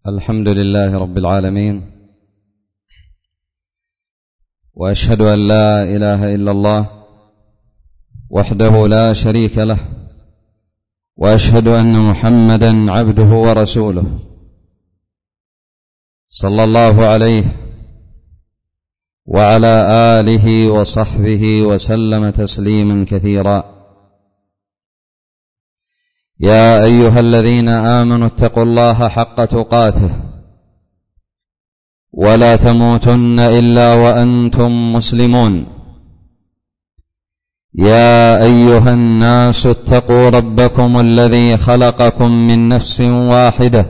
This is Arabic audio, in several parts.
الحمد لله رب العالمين، وأشهد أن لا إله إلا الله وحده لا شريك له، وأشهد أن محمدا عبده ورسوله صلى الله عليه وعلى آله وصحبه وسلم تسليما كثيرا. يا أيها الذين آمنوا اتقوا الله حق تقاته ولا تموتن إلا وأنتم مسلمون. يا أيها الناس اتقوا ربكم الذي خلقكم من نفس واحدة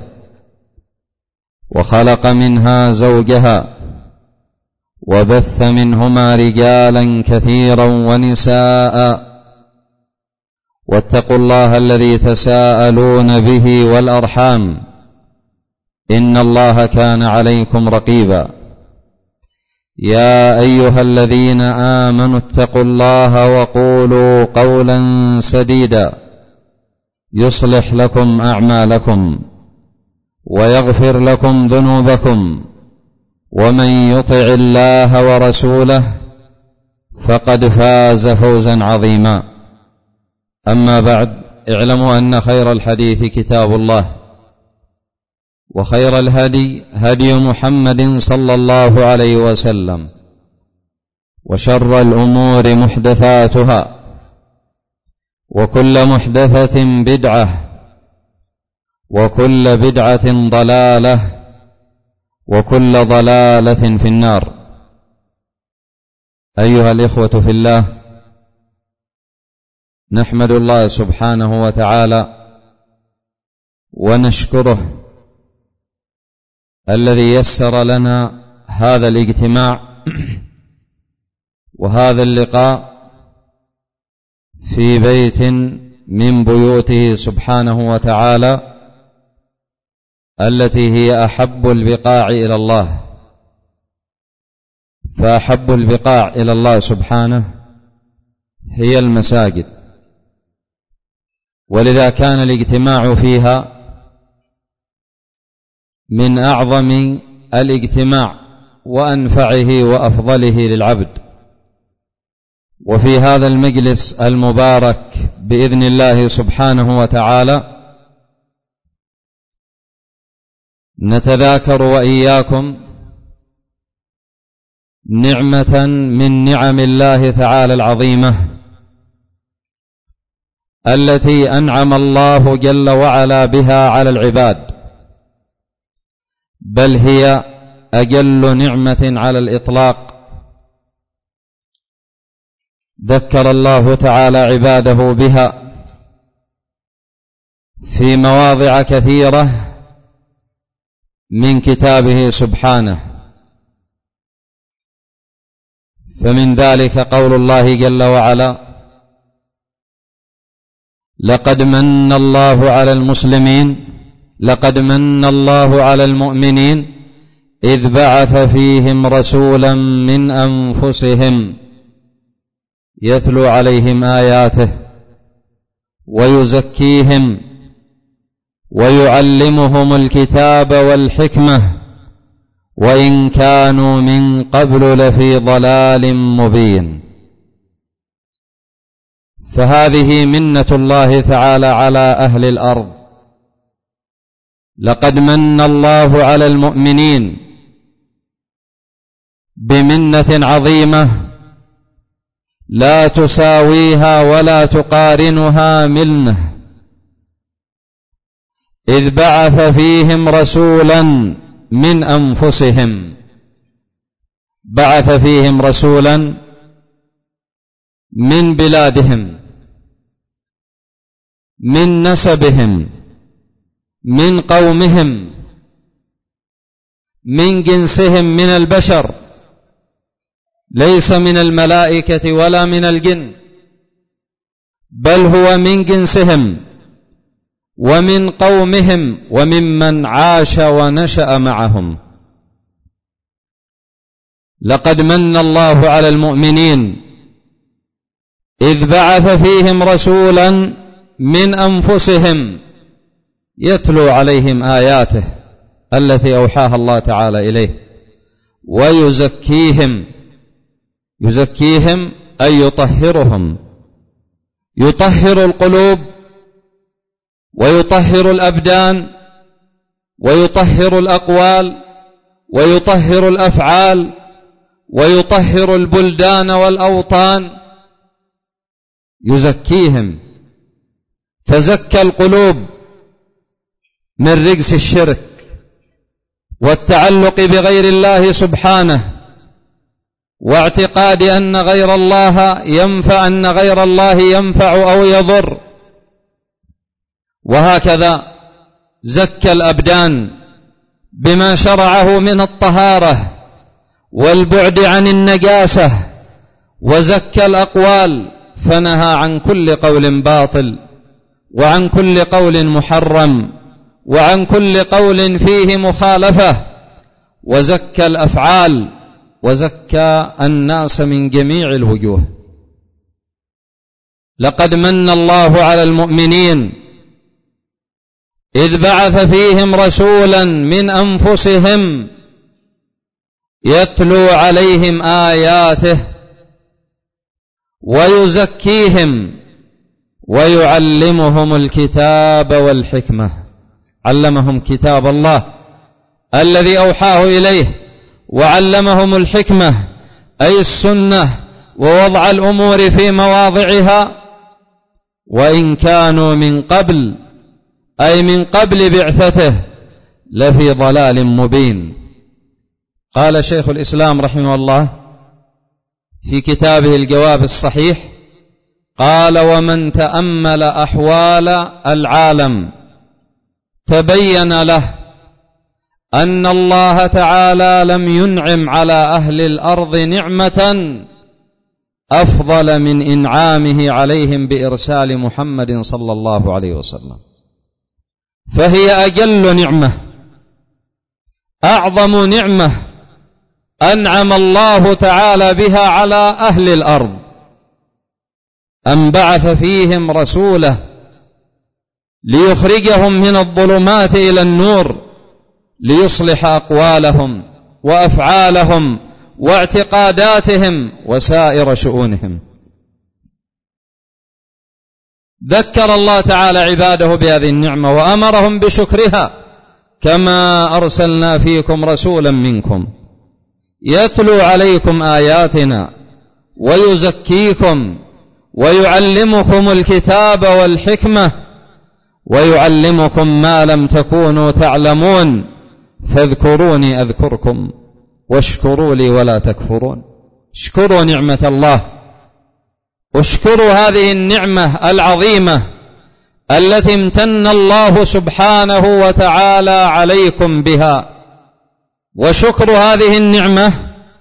وخلق منها زوجها وبث منهما رجالا كثيرا ونساء، واتقوا الله الذي تساءلون به والأرحام إن الله كان عليكم رقيبا. يا أيها الذين آمنوا اتقوا الله وقولوا قولا سديدا يصلح لكم أعمالكم ويغفر لكم ذنوبكم، ومن يطع الله ورسوله فقد فاز فوزا عظيما. أما بعد، اعلموا أن خير الحديث كتاب الله، وخير الهدي هدي محمد صلى الله عليه وسلم، وشر الأمور محدثاتها، وكل محدثة بدعة، وكل بدعة ضلالة، وكل ضلالة في النار. أيها الإخوة في الله، نحمد الله سبحانه وتعالى ونشكره الذي يسر لنا هذا الاجتماع وهذا اللقاء في بيت من بيوته سبحانه وتعالى التي هي أحب البقاع إلى الله، فأحب البقاع إلى الله سبحانه هي المساجد، ولذا كان الاجتماع فيها من أعظم الاجتماع وأنفعه وأفضله للعبد. وفي هذا المجلس المبارك بإذن الله سبحانه وتعالى نتذاكر وإياكم نعمة من نعم الله تعالى العظيمة التي أنعم الله جل وعلا بها على العباد، بل هي أجل نعمة على الإطلاق. ذكر الله تعالى عباده بها في مواضع كثيرة من كتابه سبحانه، فمن ذلك قول الله جل وعلا: لقد من الله على المؤمنين إذ بعث فيهم رسولا من أنفسهم يتلو عليهم آياته ويزكيهم ويعلمهم الكتاب والحكمة وإن كانوا من قبل لفي ضلال مبين. فهذه منة الله تعالى على أهل الأرض. لقد من الله على المؤمنين بمنة عظيمة لا تساويها ولا تقارنها منه، إذ بعث فيهم رسولا من أنفسهم. بعث فيهم رسولا من بلادهم، من نسبهم، من قومهم، من جنسهم من البشر، ليس من الملائكة ولا من الجن، بل هو من جنسهم ومن قومهم وممن عاش ونشأ معهم. لقد من الله على المؤمنين إذ بعث فيهم رسولا من أنفسهم يتلو عليهم آياته التي أوحاها الله تعالى إليه، ويزكيهم. يزكيهم أي يطهرهم، يطهر القلوب ويطهر الأبدان ويطهر الأقوال ويطهر الأفعال ويطهر البلدان والأوطان. يزكيهم، فزكى القلوب من رجس الشرك والتعلق بغير الله سبحانه، واعتقاد أن غير الله ينفع أو يضر. وهكذا زكى الأبدان بما شرعه من الطهارة والبعد عن النجاسة، وزكى الأقوال فنهى عن كل قول باطل وعن كل قول محرم وعن كل قول فيه مخالفة، وزكى الأفعال وزكى الناس من جميع الوجوه. لقد من الله على المؤمنين إذ بعث فيهم رسولا من أنفسهم يتلو عليهم آياته ويزكيهم ويعلمهم الكتاب والحكمة. علمهم كتاب الله الذي أوحاه إليه، وعلمهم الحكمة أي السنة ووضع الأمور في مواضعها، وإن كانوا من قبل أي من قبل بعثته لفي ضلال مبين. قال شيخ الإسلام رحمه الله في كتابه الجواب الصحيح، قال: ومن تأمل أحوال العالم تبين له أن الله تعالى لم ينعم على أهل الأرض نعمة أفضل من إنعامه عليهم بإرسال محمد صلى الله عليه وسلم، فهي أجل نعمة، أعظم نعمة أنعم الله تعالى بها على أهل الأرض، أن بعث فيهم رسوله ليخرجهم من الظلمات إلى النور، ليصلح أقوالهم وأفعالهم واعتقاداتهم وسائر شؤونهم. ذكر الله تعالى عباده بهذه النعمة وأمرهم بشكرها، كما أرسلنا فيكم رسولا منكم يتلو عليكم آياتنا ويزكيكم ويعلمكم الكتاب والحكمة ويعلمكم ما لم تكونوا تعلمون، فاذكروني أذكركم واشكروا لي ولا تكفرون. اشكروا نعمة الله، اشكروا هذه النعمة العظيمة التي امتن الله سبحانه وتعالى عليكم بها. وشكر هذه النعمة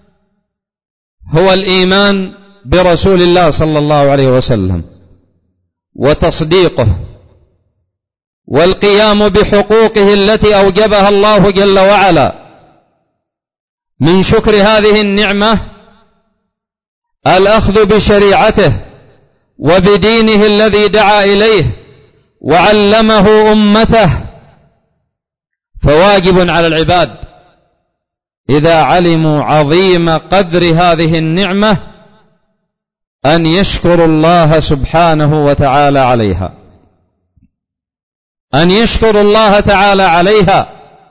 هو الإيمان برسول الله صلى الله عليه وسلم وتصديقه والقيام بحقوقه التي أوجبها الله جل وعلا. من شكر هذه النعمة الأخذ بشريعته وبدينه الذي دعا إليه وعلمه أمته، فواجب على العباد إذا علموا عظيم قدر هذه النعمة أن يشكروا الله سبحانه وتعالى عليها، أن يشكروا الله تعالى عليها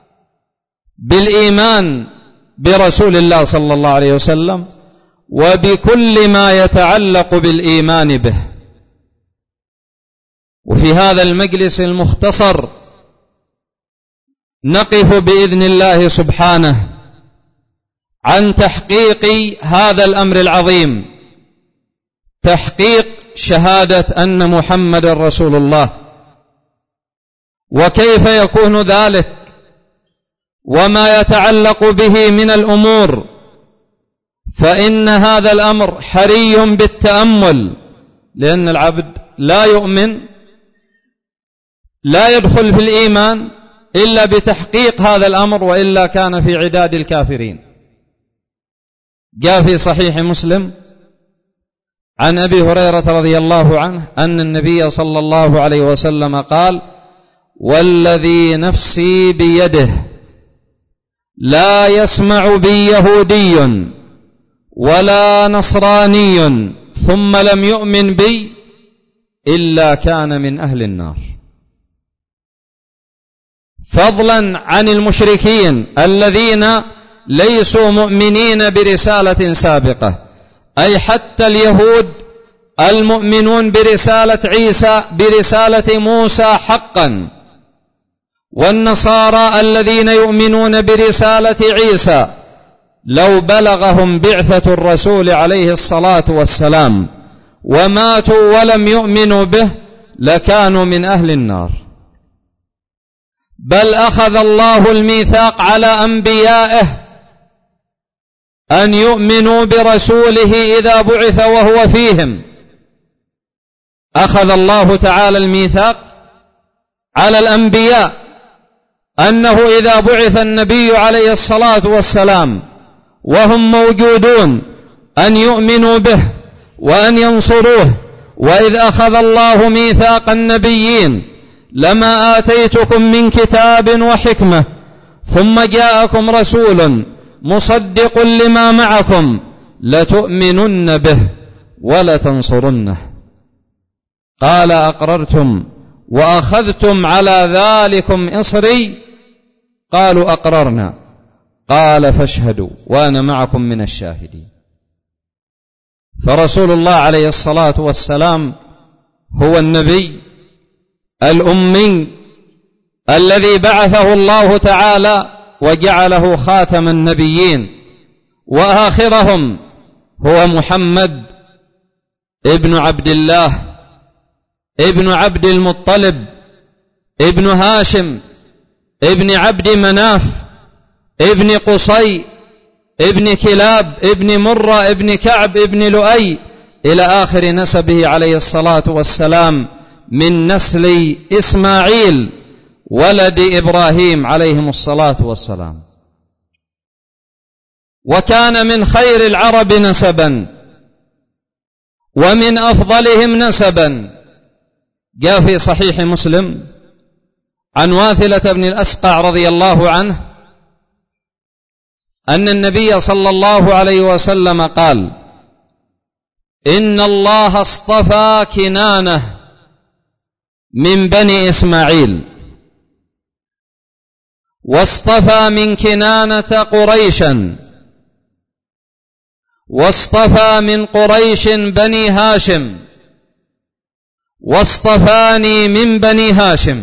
بالإيمان برسول الله صلى الله عليه وسلم وبكل ما يتعلق بالإيمان به. وفي هذا المجلس المختصر نقف بإذن الله سبحانه عن تحقيق هذا الأمر العظيم، تحقيق شهادة أن محمد رسول الله، وكيف يكون ذلك وما يتعلق به من الأمور. فإن هذا الأمر حري بالتأمل، لأن العبد لا يؤمن، لا يدخل في الإيمان إلا بتحقيق هذا الأمر، وإلا كان في عداد الكافرين. جاء في صحيح مسلم عن أبي هريرة رضي الله عنه أن النبي صلى الله عليه وسلم قال: والذي نفسي بيده لا يسمع بي يهودي ولا نصراني ثم لم يؤمن بي إلا كان من أهل النار. فضلا عن المشركين الذين ليسوا مؤمنين برسالة سابقة، أي حتى اليهود المؤمنون برسالة موسى حقا، والنصارى الذين يؤمنون برسالة عيسى لو بلغهم بعثة الرسول عليه الصلاة والسلام وماتوا ولم يؤمنوا به لكانوا من أهل النار. بل أخذ الله الميثاق على أنبيائه أن يؤمنوا برسوله إذا بعث وهو فيهم. أخذ الله تعالى الميثاق على الأنبياء أنه إذا بعث النبي عليه الصلاة والسلام وهم موجودون أن يؤمنوا به وأن ينصروه. وإذ أخذ الله ميثاق النبيين لما آتيتكم من كتاب وحكمة ثم جاءكم رسول مصدق لما معكم لتؤمنن به ولتنصرنه. قال أقررتم وأخذتم على ذلكم إصري؟ قالوا أقررنا. قال فاشهدوا وأنا معكم من الشاهدين. فرسول الله عليه الصلاة والسلام هو النبي الأمي الذي بعثه الله تعالى وجعله خاتم النبيين، وآخرهم هو محمد ابن عبد الله ابن عبد المطلب ابن هاشم ابن عبد مناف ابن قصي ابن كلاب ابن مرة ابن كعب ابن لؤي إلى آخر نسبه عليه الصلاة والسلام من نسل إسماعيل ولد إبراهيم عليهم الصلاة والسلام. وكان من خير العرب نسبا ومن أفضلهم نسبا. جاء في صحيح مسلم عن واثلة بن الأسقع رضي الله عنه أن النبي صلى الله عليه وسلم قال: إن الله اصطفى كنانة من بني إسماعيل، واصطفى من كنانة قريشا، واصطفى من قريش بني هاشم، واصطفاني من بني هاشم.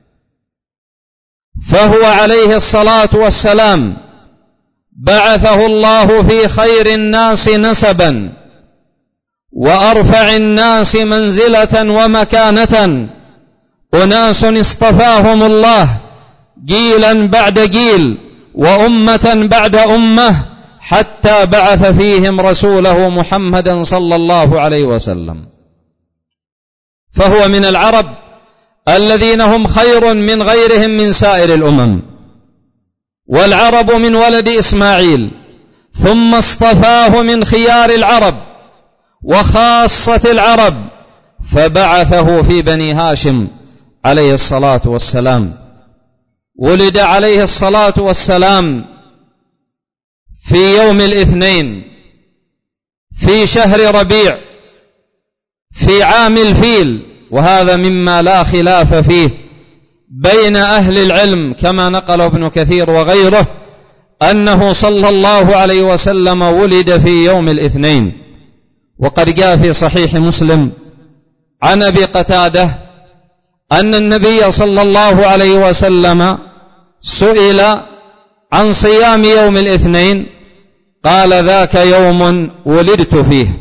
فهو عليه الصلاة والسلام بعثه الله في خير الناس نسبا وأرفع الناس منزلة ومكانة، أناس اصطفاهم الله جيلا بعد جيل وأمة بعد أمة حتى بعث فيهم رسوله محمدا صلى الله عليه وسلم. فهو من العرب الذين هم خير من غيرهم من سائر الأمم. والعرب من ولد إسماعيل، ثم اصطفاه من خيار العرب وخاصة العرب فبعثه في بني هاشم عليه الصلاة والسلام. ولد عليه الصلاة والسلام في يوم الاثنين في شهر ربيع في عام الفيل، وهذا مما لا خلاف فيه بين أهل العلم كما نقل ابن كثير وغيره أنه صلى الله عليه وسلم ولد في يوم الاثنين. وقد جاء في صحيح مسلم عن أبي قتادة أن النبي صلى الله عليه وسلم سئل عن صيام يوم الاثنين قال: ذاك يوم ولدت فيه.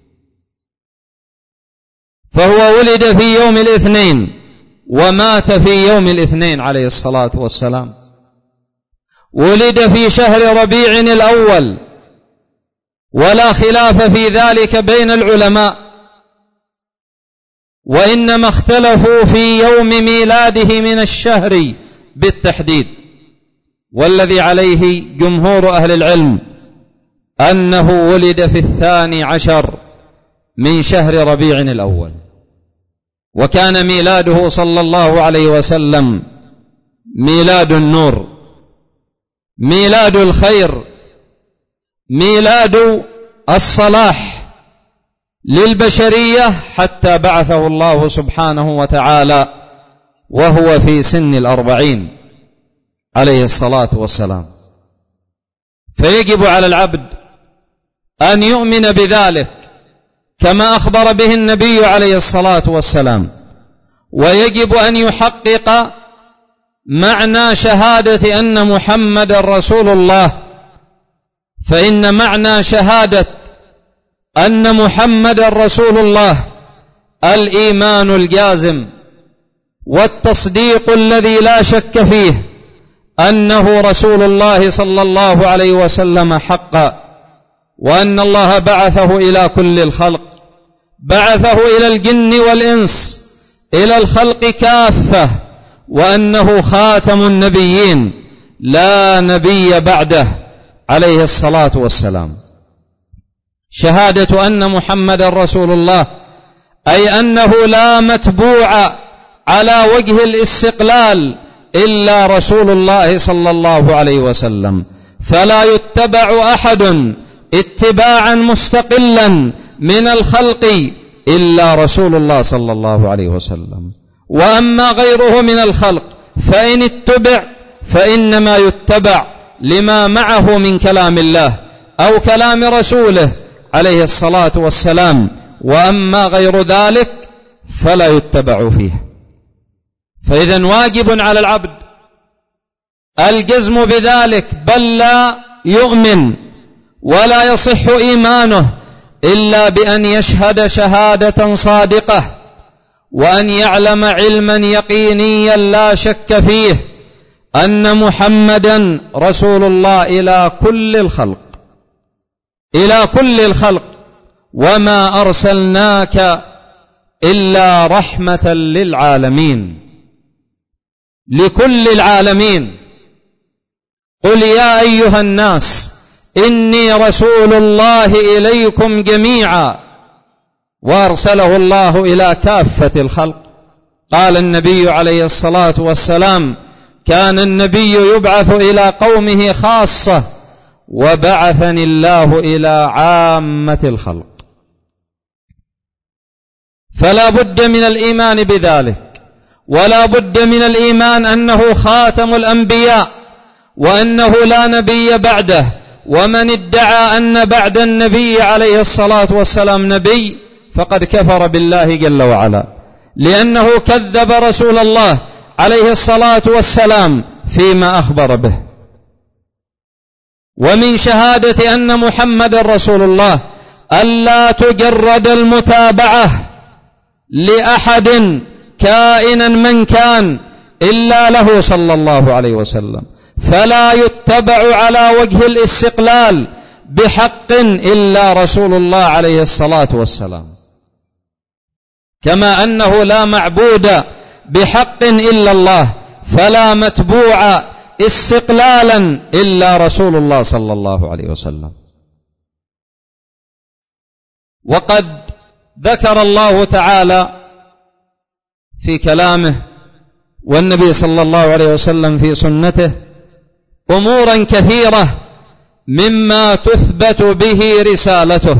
فهو ولد في يوم الاثنين ومات في يوم الاثنين عليه الصلاة والسلام. ولد في شهر ربيع الأول، ولا خلاف في ذلك بين العلماء، وإنما اختلفوا في يوم ميلاده من الشهر بالتحديد. والذي عليه جمهور أهل العلم أنه ولد في 12 من شهر ربيع الأول. وكان ميلاده صلى الله عليه وسلم ميلاد النور، ميلاد الخير، ميلاد الصلاح للبشرية، حتى بعثه الله سبحانه وتعالى وهو في سن 40 عليه الصلاة والسلام. فيجب على العبد أن يؤمن بذلك كما أخبر به النبي عليه الصلاة والسلام، ويجب أن يحقق معنى شهادة أن محمد رسول الله، فإن معنى شهادة أن محمد رسول الله الإيمان الجازم والتصديق الذي لا شك فيه أنه رسول الله صلى الله عليه وسلم حقا، وأن الله بعثه إلى كل الخلق، بعثه إلى الجن والإنس، إلى الخلق كافة، وأنه خاتم النبيين لا نبي بعده عليه الصلاة والسلام. شهادة أن محمد رسول الله أي أنه لا متبوع على وجه الاستقلال إلا رسول الله صلى الله عليه وسلم، فلا يتبع أحد اتباعا مستقلا من الخلق إلا رسول الله صلى الله عليه وسلم. وأما غيره من الخلق فإن اتبع فإنما يتبع لما معه من كلام الله أو كلام رسوله عليه الصلاة والسلام، وأما غير ذلك فلا يتبع فيه. فإذن واجب على العبد الجزم بذلك، بل لا يؤمن ولا يصح إيمانه إلا بأن يشهد شهادة صادقة، وأن يعلم علما يقينيا لا شك فيه أن محمدا رسول الله إلى كل الخلق، إلى كل الخلق، وما أرسلناك إلا رحمة للعالمين، لكل العالمين. قل يا أيها الناس إني رسول الله إليكم جميعا، وأرسله الله إلى كافة الخلق. قال النبي عليه الصلاة والسلام: كان النبي يبعث إلى قومه خاصة، وبعثني الله إلى عامة الخلق. فلا بد من الإيمان بذلك، ولا بد من الإيمان أنه خاتم الأنبياء، وأنه لا نبي بعده. ومن ادعى أن بعد النبي عليه الصلاة والسلام نبي فقد كفر بالله جل وعلا، لأنه كذب رسول الله عليه الصلاة والسلام فيما أخبر به. ومن شهادة أن محمد رسول الله ألا تجرد المتابعة لأحد كائنا من كان إلا له صلى الله عليه وسلم، فلا يتبع على وجه الاستقلال بحق إلا رسول الله عليه الصلاة والسلام، كما أنه لا معبود بحق إلا الله، فلا متبوع استقلالا إلا رسول الله صلى الله عليه وسلم. وقد ذكر الله تعالى في كلامه والنبي صلى الله عليه وسلم في سنته أمورا كثيرة مما تثبت به رسالته،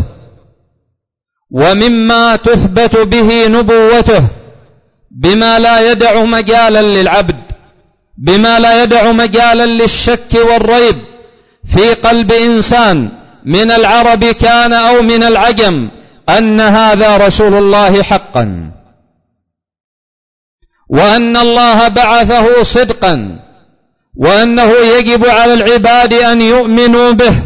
ومما تثبت به نبوته، بما لا يدع مجالا للعبد، بما لا يدع مجالا للشك والريب في قلب إنسان من العرب كان أو من العجم أن هذا رسول الله حقا، وأن الله بعثه صدقا، وأنه يجب على العباد أن يؤمنوا به.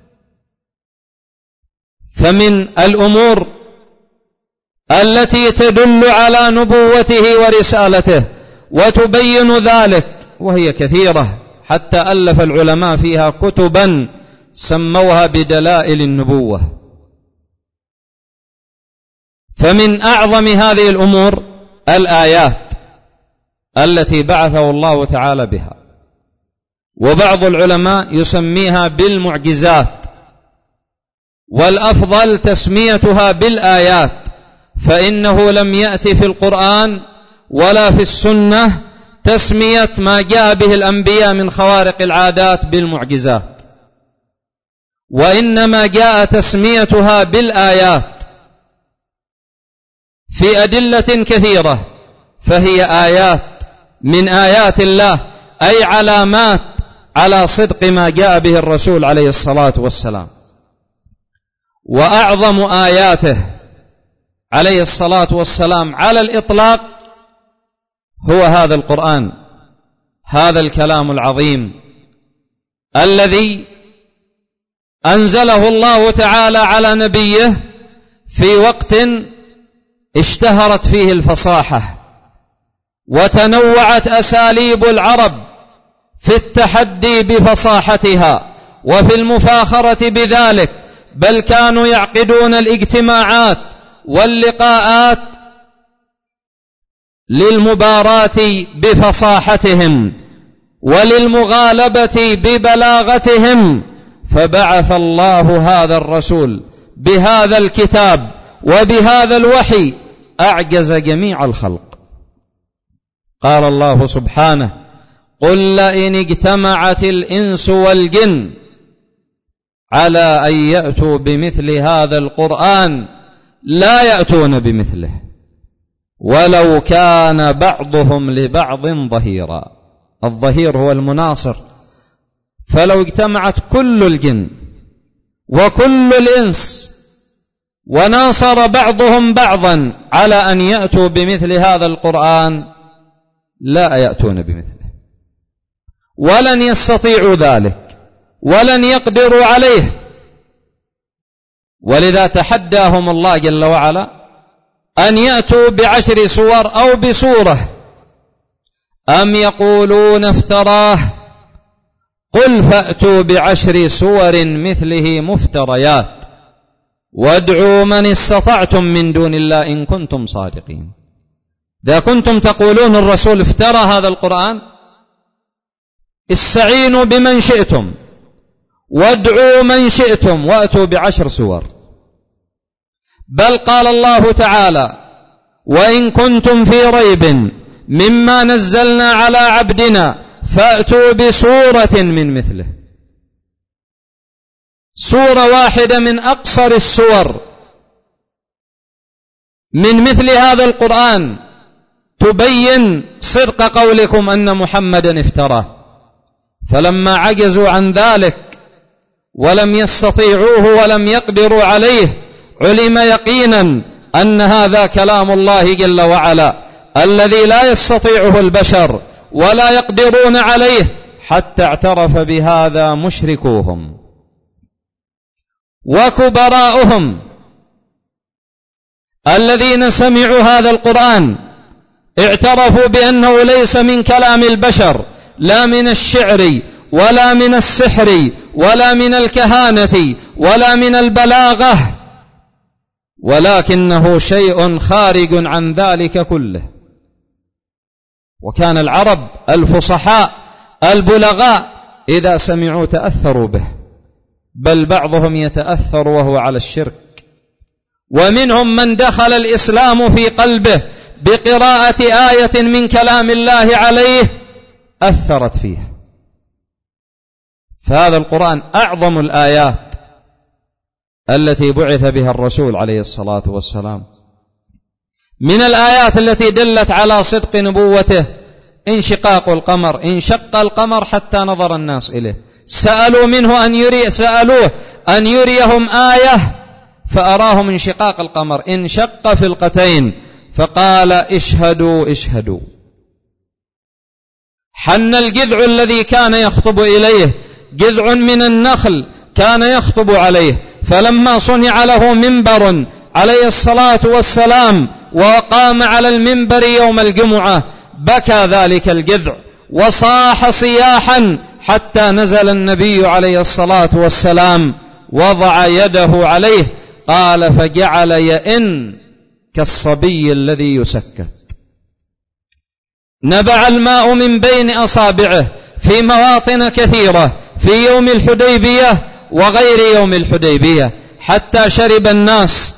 فمن الأمور التي تدل على نبوته ورسالته وتبين ذلك، وهي كثيرة، حتى ألف العلماء فيها كتبا سموها بدلائل النبوة. فمن أعظم هذه الأمور الآيات التي بعثه الله تعالى بها، وبعض العلماء يسميها بالمعجزات، والأفضل تسميتها بالآيات، فإنه لم يأتي في القرآن ولا في السنة تسمية ما جاء به الأنبياء من خوارق العادات بالمعجزات، وإنما جاء تسميتها بالآيات في أدلة كثيرة، فهي آيات من آيات الله، أي علامات على صدق ما جاء به الرسول عليه الصلاة والسلام. وأعظم آياته عليه الصلاة والسلام على الإطلاق هو هذا القرآن، هذا الكلام العظيم الذي أنزله الله تعالى على نبيه في وقت اشتهرت فيه الفصاحة وتنوعت أساليب العرب في التحدي بفصاحتها وفي المفاخرة بذلك، بل كانوا يعقدون الاجتماعات واللقاءات للمباراة بفصاحتهم وللمغالبة ببلاغتهم، فبعث الله هذا الرسول بهذا الكتاب وبهذا الوحي أعجز جميع الخلق. قال الله سبحانه: قل لئن اجتمعت الإنس والجن على أن يأتوا بمثل هذا القرآن لا يأتون بمثله ولو كان بعضهم لبعض ظهيرا. الظهير هو المناصر، فلو اجتمعت كل الجن وكل الإنس وناصر بعضهم بعضا على أن يأتوا بمثل هذا القرآن لا يأتون بمثله، ولن يستطيعوا ذلك ولن يقدروا عليه. ولذا تحداهم الله جل وعلا أن يأتوا ب10 سور أو بسورة. أم يقولون افتراه قل فأتوا ب10 سور مثله مفتريات وادعوا من استطعتم من دون الله إن كنتم صادقين. إذا كنتم تقولون الرسول افترى هذا القرآن، استعينوا بمن شئتم وادعوا من شئتم وأتوا ب10 سور. بل قال الله تعالى: وإن كنتم في ريب مما نزلنا على عبدنا فأتوا بسورة من مثله. سورة واحدة من أقصر السور من مثل هذا القرآن تبين صدق قولكم أن محمدا افتراه. فلما عجزوا عن ذلك ولم يستطيعوه ولم يقدروا عليه، علم يقينا أن هذا كلام الله جل وعلا الذي لا يستطيعه البشر ولا يقدرون عليه، حتى اعترف بهذا مشركوهم وكبراؤهم الذين سمعوا هذا القرآن، اعترفوا بأنه ليس من كلام البشر، لا من الشعر ولا من السحر ولا من الكهانة ولا من البلاغة، ولكنه شيء خارج عن ذلك كله. وكان العرب الفصحاء البلغاء إذا سمعوا تأثروا به، بل بعضهم يتأثر وهو على الشرك، ومنهم من دخل الإسلام في قلبه بقراءة آية من كلام الله عليه أثرت فيه. فهذا القرآن أعظم الآيات التي بعث بها الرسول عليه الصلاة والسلام. من الآيات التي دلت على صدق نبوته انشقاق القمر، انشق القمر حتى نظر الناس إليه، سألوه أن يريهم آية فأراهم انشقاق القمر، انشق فلقتين فقال اشهدوا اشهدوا. حن الجذع الذي كان يخطب إليه، جذع من النخل كان يخطب عليه، فلما صنع له منبر عليه الصلاة والسلام وقام على المنبر يوم الجمعة بكى ذلك الجذع وصاح صياحا حتى نزل النبي عليه الصلاة والسلام وضع يده عليه، قال فجعل يئن كالصبي الذي يسكت. نبع الماء من بين أصابعه في مواطن كثيرة في يوم الحديبية وغير يوم الحديبية، حتى شرب الناس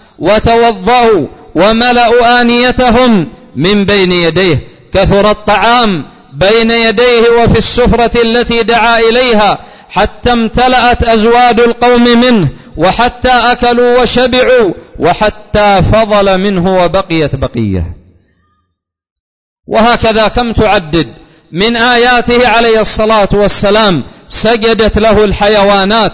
وتوضأوا وملأوا آنيتهم من بين يديه. كثر الطعام بين يديه وفي السفرة التي دعا إليها، حتى امتلأت أزواد القوم منه، وحتى أكلوا وشبعوا، وحتى فضل منه وبقيت بقية. وهكذا كم تعدد من آياته عليه الصلاة والسلام. سجدت له الحيوانات،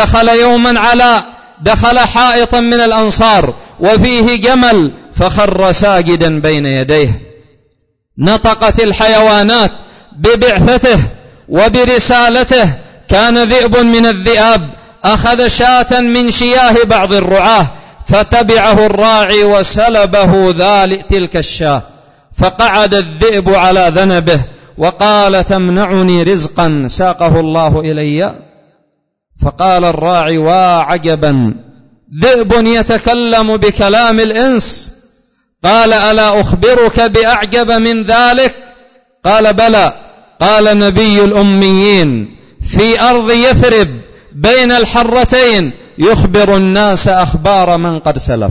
دخل حائطا من الأنصار وفيه جمل فخر ساجدا بين يديه. نطقت الحيوانات ببعثته وبرسالته. كان ذئب من الذئاب أخذ شاة من شياه بعض الرعاة، فتبعه الراعي وسلبه تلك الشاة، فقعد الذئب على ذنبه وقال: تمنعني رزقا ساقه الله إلي؟ فقال الراعي: وعجبا، ذئب يتكلم بكلام الإنس. قال: ألا أخبرك بأعجب من ذلك؟ قال: بلى. قال: نبي الأميين في أرض يثرب بين الحرتين يخبر الناس أخبار من قد سلف.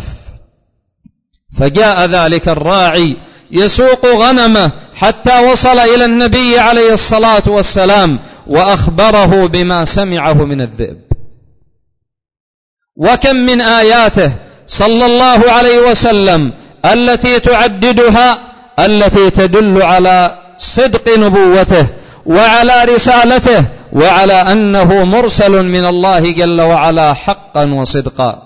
فجاء ذلك الراعي يسوق غنمه حتى وصل إلى النبي عليه الصلاة والسلام وأخبره بما سمعه من الذئب. وكم من آياته صلى الله عليه وسلم التي تعددها التي تدل على صدق نبوته وعلى رسالته وعلى أنه مرسل من الله جل وعلا حقا وصدقا.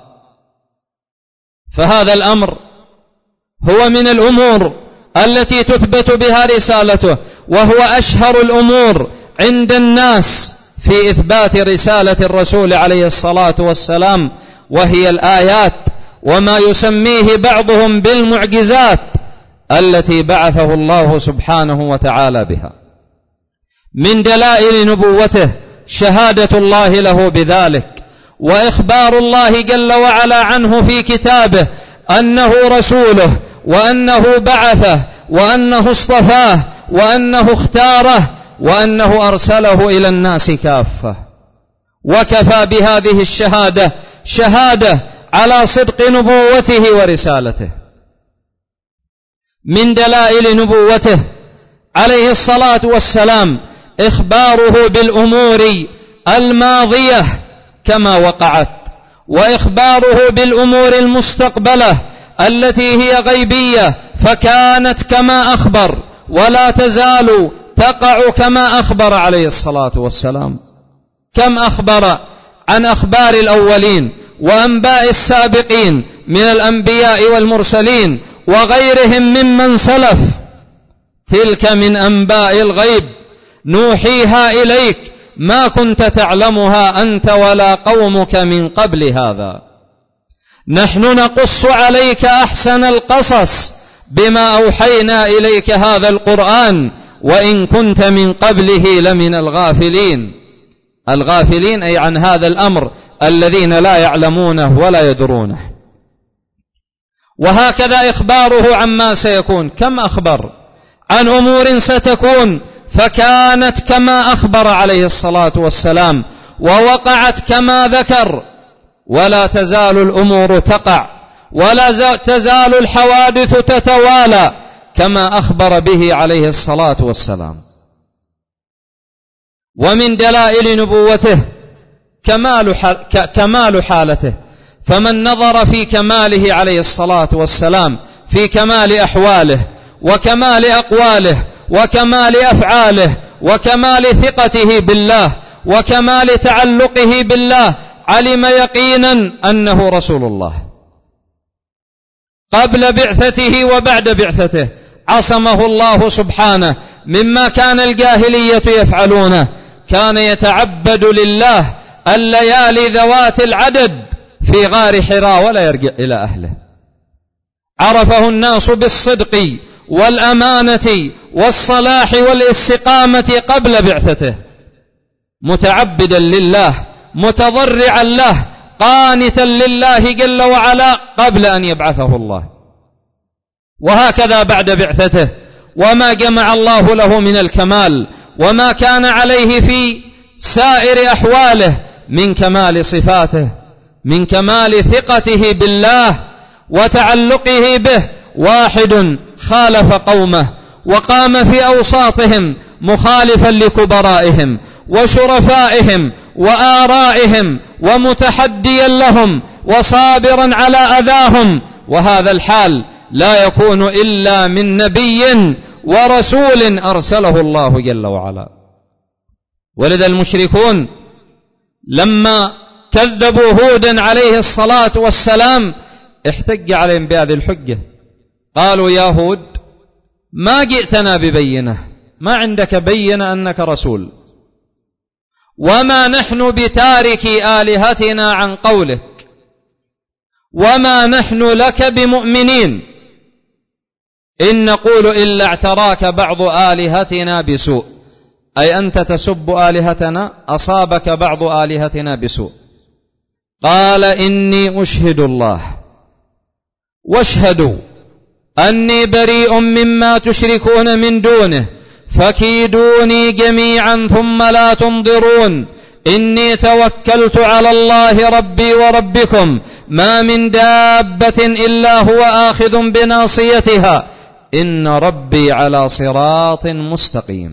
فهذا الأمر هو من الأمور التي تثبت بها رسالته، وهو أشهر الأمور عند الناس في إثبات رسالة الرسول عليه الصلاة والسلام، وهي الآيات وما يسميه بعضهم بالمعجزات التي بعثه الله سبحانه وتعالى بها. من دلائل نبوته شهادة الله له بذلك، وإخبار الله جل وعلا عنه في كتابه أنه رسوله، وأنه بعثه، وأنه اصطفاه، وأنه اختاره، وأنه أرسله إلى الناس كافة. وكفى بهذه الشهادة شهادة على صدق نبوته ورسالته. من دلائل نبوته عليه الصلاة والسلام إخباره بالأمور الماضية كما وقعت، وإخباره بالأمور المستقبلة التي هي غيبية فكانت كما أخبر، ولا تزال تقع كما أخبر عليه الصلاة والسلام. كم أخبر عن أخبار الأولين وأنباء السابقين من الأنبياء والمرسلين وغيرهم ممن سلف. تلك من أنباء الغيب نوحيها إليك ما كنت تعلمها أنت ولا قومك من قبل هذا. نحن نقص عليك أحسن القصص بما أوحينا إليك هذا القرآن وإن كنت من قبله لمن الغافلين. الغافلين أي عن هذا الأمر الذين لا يعلمونه ولا يدرونه. وهكذا إخباره عما سيكون. كم أخبر عن أمور ستكون فكانت كما أخبر عليه الصلاة والسلام ووقعت كما ذكر. ولا تزال الأمور تقع ولا تزال الحوادث تتوالى كما أخبر به عليه الصلاة والسلام. ومن دلائل نبوته كمال حالته. فمن نظر في كماله عليه الصلاة والسلام في كمال أحواله وكمال أقواله وكمال أفعاله وكمال ثقته بالله وكمال تعلقه بالله علم يقينا أنه رسول الله. قبل بعثته وبعد بعثته عصمه الله سبحانه مما كان الجاهلية يفعلونه. كان يتعبد لله الليالي ذوات العدد في غار حراء ولا يرجع إلى أهله. عرفه الناس بالصدق والأمانة والصلاح والاستقامة قبل بعثته، متعبدا لله متضرعا له قانتا لله جل وعلا قبل أن يبعثه الله. وهكذا بعد بعثته وما جمع الله له من الكمال وما كان عليه في سائر أحواله من كمال صفاته، من كمال ثقته بالله وتعلقه به. واحد خالف قومه وقام في أوساطهم مخالفا لكبرائهم وشرفائهم وآرائهم ومتحديا لهم وصابرا على أذاهم، وهذا الحال لا يكون إلا من نبي ورسول أرسله الله جل وعلا. ولذا المشركون لما كذبوا هودا عليه الصلاة والسلام احتج عليهم بهذه الحجة، قالوا يا هود ما جئتنا ببينة، ما عندك بينة أنك رسول، وما نحن بتاركي آلهتنا عن قولك، وما نحن لك بمؤمنين، إن نقول إلا اعتراك بعض آلهتنا بسوء، أي أنت تسب آلهتنا، أصابك بعض آلهتنا بسوء. قال إني أشهد الله واشهدوا أني بريء مما تشركون من دونه فكيدوني جميعا ثم لا تنظرون، إني توكلت على الله ربي وربكم ما من دابة إلا هو آخذ بناصيتها إن ربي على صراط مستقيم.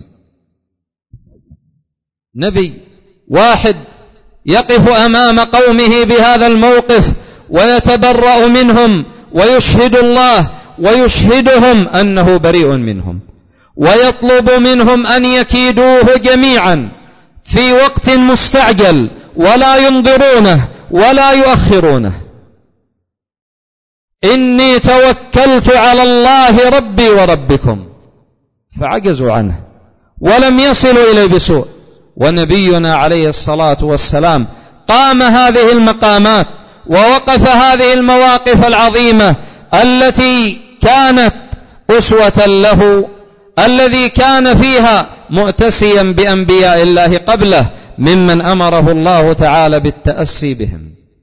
نبي واحد يقف أمام قومه بهذا الموقف ويتبرأ منهم ويشهد الله ويشهدهم أنه بريء منهم، ويطلب منهم أن يكيدوه جميعا في وقت مستعجل ولا ينظرونه ولا يؤخرونه. إني توكلت على الله ربي وربكم، فعجزوا عنه ولم يصلوا إليه بسوء. ونبينا عليه الصلاة والسلام قام هذه المقامات ووقف هذه المواقف العظيمة التي كانت أسوة له، الذي كان فيها مؤتسيا بأنبياء الله قبله ممن أمره الله تعالى بالتأسي بهم.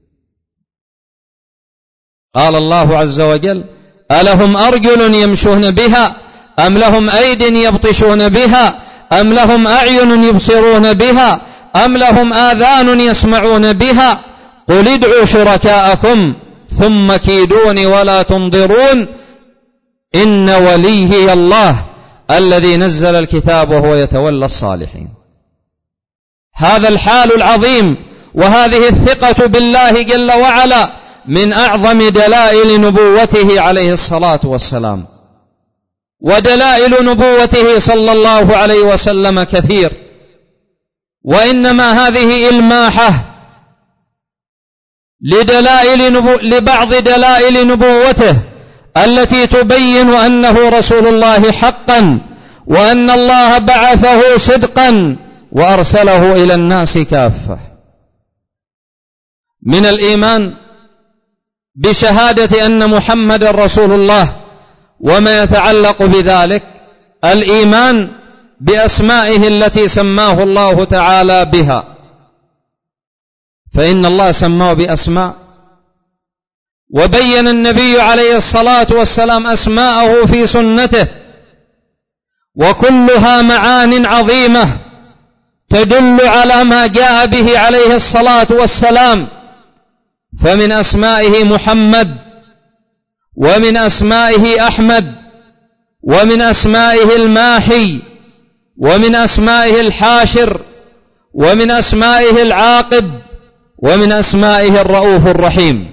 قال الله عز وجل ألهم أرجل يمشون بها أم لهم أيد يبطشون بها أم لهم أعين يبصرون بها أم لهم آذان يسمعون بها قل ادعوا شركاءكم ثم كيدوني ولا تنظرون إن وليي الله الذي نزل الكتاب وهو يتولى الصالحين. هذا الحال العظيم وهذه الثقة بالله جل وعلا من أعظم دلائل نبوته عليه الصلاة والسلام. ودلائل نبوته صلى الله عليه وسلم كثير، وإنما هذه إلماحة لبعض دلائل نبوته التي تبين أنه رسول الله حقا، وأن الله بعثه صدقا وأرسله إلى الناس كافة. من الإيمان بشهادة أن محمد رسول الله وما يتعلق بذلك الإيمان بأسمائه التي سماه الله تعالى بها، فإن الله سماه بأسماء، وبين النبي عليه الصلاة والسلام أسماءه في سنته، وكلها معان عظيمة تدل على ما جاء به عليه الصلاة والسلام. فمن أسمائه محمد، ومن أسمائه أحمد، ومن أسمائه الماحي، ومن أسمائه الحاشر، ومن أسمائه العاقب، ومن أسمائه الرؤوف الرحيم،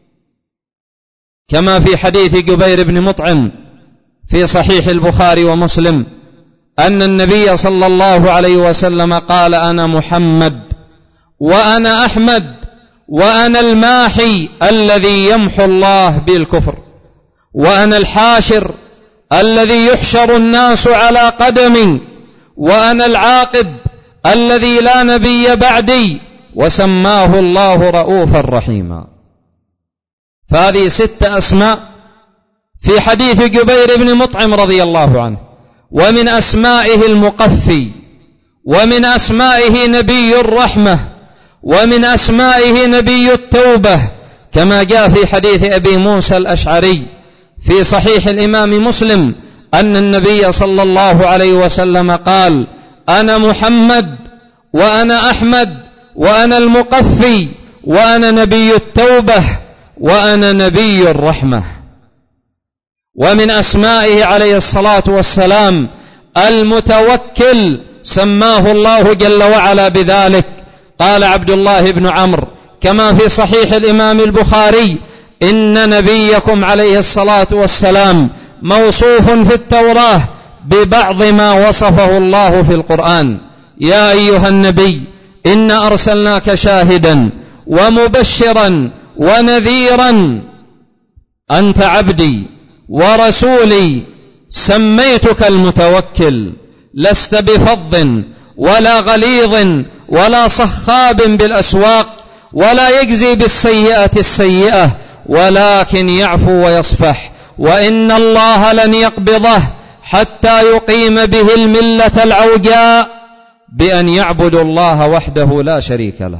كما في حديث جبير بن مطعم في صحيح البخاري ومسلم أن النبي صلى الله عليه وسلم قال أنا محمد وأنا أحمد وأنا الماحي الذي يمحو الله بالكفر، وأنا الحاشر الذي يحشر الناس على قدمي، وأنا العاقب الذي لا نبي بعدي، وسماه الله رؤوفا رحيما. فهذه 6 أسماء في حديث جبير بن مطعم رضي الله عنه. ومن أسمائه المقفي، ومن أسمائه نبي الرحمة، ومن أسمائه نبي التوبة، كما جاء في حديث أبي موسى الأشعري في صحيح الإمام مسلم أن النبي صلى الله عليه وسلم قال أنا محمد وأنا أحمد وأنا المقفي وأنا نبي التوبة وأنا نبي الرحمة. ومن أسمائه عليه الصلاة والسلام المتوكل سماه الله جل وعلا بذلك. قال عبد الله بن عمرو كما في صحيح الإمام البخاري: إن نبيكم عليه الصلاة والسلام موصوف في التوراة ببعض ما وصفه الله في القرآن. يا أيها النبي إنا أرسلناك شاهدا ومبشرا ونذيرا، أنت عبدي ورسولي، سميتك المتوكل، لست بفظ ولا غليظ ولا صخاب بالأسواق، ولا يجزي بالسيئة السيئة، ولكن يعفو ويصفح، وإن الله لن يقبضه حتى يقيم به الملة العوجاء بأن يعبدوا الله وحده لا شريك له.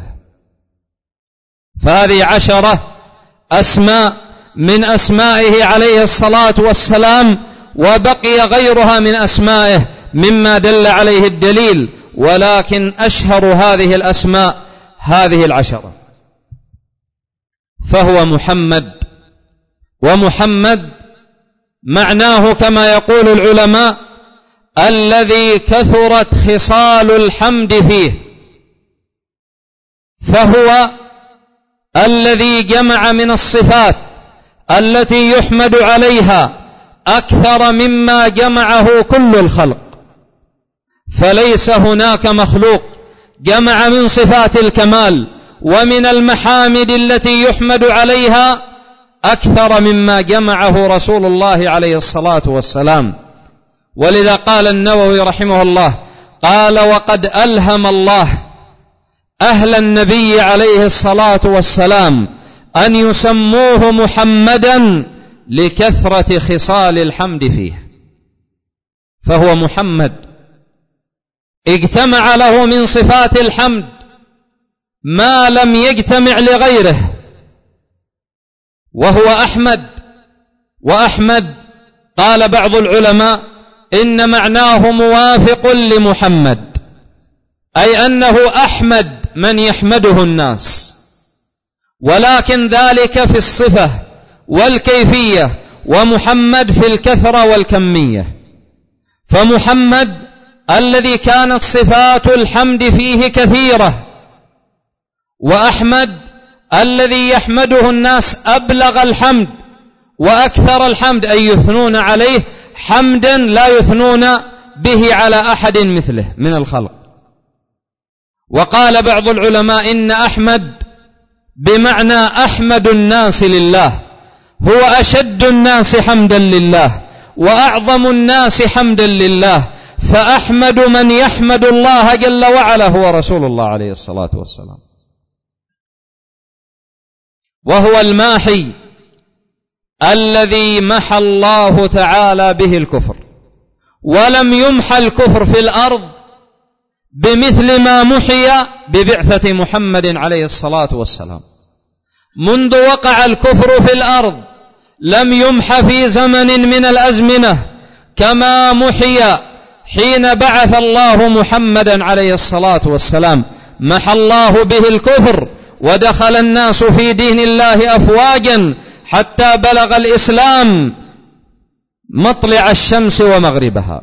فهذه 10 أسماء من أسمائه عليه الصلاة والسلام، وبقي غيرها من أسمائه مما دل عليه الدليل، ولكن أشهر هذه الأسماء هذه 10. فهو محمد، ومحمد معناه كما يقول العلماء الذي كثرت خصال الحمد فيه، فهو الذي جمع من الصفات التي يحمد عليها أكثر مما جمعه كل الخلق. فليس هناك مخلوق جمع من صفات الكمال ومن المحامد التي يحمد عليها أكثر مما جمعه رسول الله عليه الصلاة والسلام. ولذا قال النووي رحمه الله، قال: وقد ألهم الله أهل النبي عليه الصلاة والسلام أن يسموه محمدا لكثرة خصال الحمد فيه. فهو محمد اجتمع له من صفات الحمد ما لم يجتمع لغيره، وهو أحمد. وأحمد قال بعض العلماء إن معناه موافق لمحمد، أي أنه أحمد من يحمده الناس، ولكن ذلك في الصفة والكيفية، ومحمد في الكثرة والكمية. فمحمد الذي كانت صفات الحمد فيه كثيرة، وأحمد الذي يحمده الناس أبلغ الحمد وأكثر الحمد، أي يثنون عليه حمدا لا يثنون به على أحد مثله من الخلق. وقال بعض العلماء إن أحمد بمعنى أحمد الناس لله، هو أشد الناس حمدا لله وأعظم الناس حمدا لله، فأحمد من يحمد الله جل وعلا هو رسول الله عليه الصلاة والسلام. وهو الماحي الذي محى الله تعالى به الكفر، ولم يمحى الكفر في الأرض بمثل ما محي ببعثة محمد عليه الصلاة والسلام. منذ وقع الكفر في الأرض لم يمحى في زمن من الأزمنة كما محي حين بعث الله محمدا عليه الصلاة والسلام. محى الله به الكفر ودخل الناس في دين الله أفواجا حتى بلغ الإسلام مطلع الشمس ومغربها،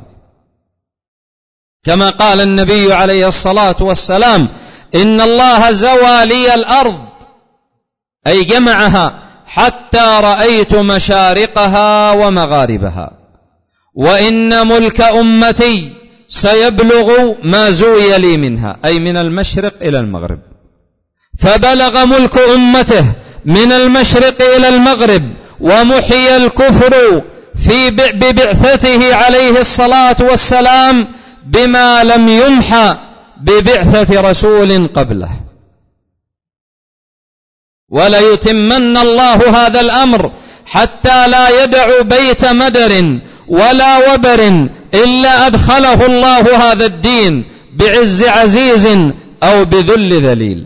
كما قال النبي عليه الصلاة والسلام: إن الله زوى لي الأرض، أي جمعها، حتى رأيت مشارقها ومغاربها، وإن ملك أمتي سيبلغ ما زوي لي منها، أي من المشرق إلى المغرب. فبلغ ملك أمته من المشرق إلى المغرب، ومحي الكفر ببعثته عليه الصلاة والسلام بما لم يمحى ببعثة رسول قبله. وليتمن الله هذا الأمر حتى لا يدع بيت مدر ولا وبر إلا أدخله الله هذا الدين بعز عزيز أو بذل ذليل.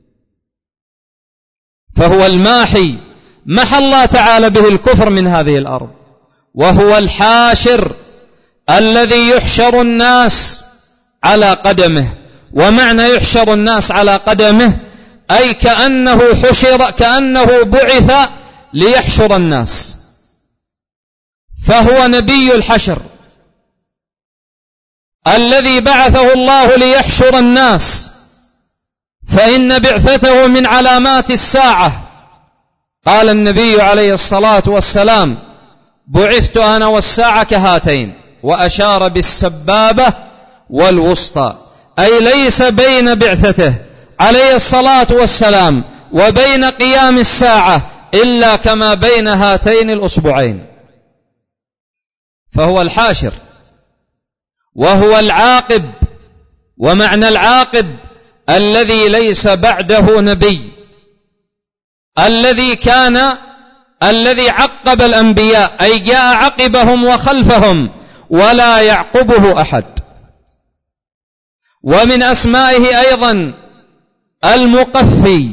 فهو الماحي، محى الله تعالى به الكفر من هذه الأرض. وهو الحاشر الذي يحشر الناس على قدمه. ومعنى يحشر الناس على قدمه أي كأنه حشر، كأنه بعث ليحشر الناس، فهو نبي الحشر. الذي بعثه الله ليحشر الناس، فإن بعثته من علامات الساعة. قال النبي عليه الصلاة والسلام: بعثت أنا والساعة كهاتين، وأشار بالسبابة والوسطى، أي ليس بين بعثته عليه الصلاة والسلام وبين قيام الساعة إلا كما بين هاتين الأصبعين. فهو الحاشر وهو العاقب، ومعنى العاقب الذي ليس بعده نبي، الذي عقب الأنبياء، أي جاء عقبهم وخلفهم ولا يعقبه أحد. ومن أسمائه أيضا المقفي،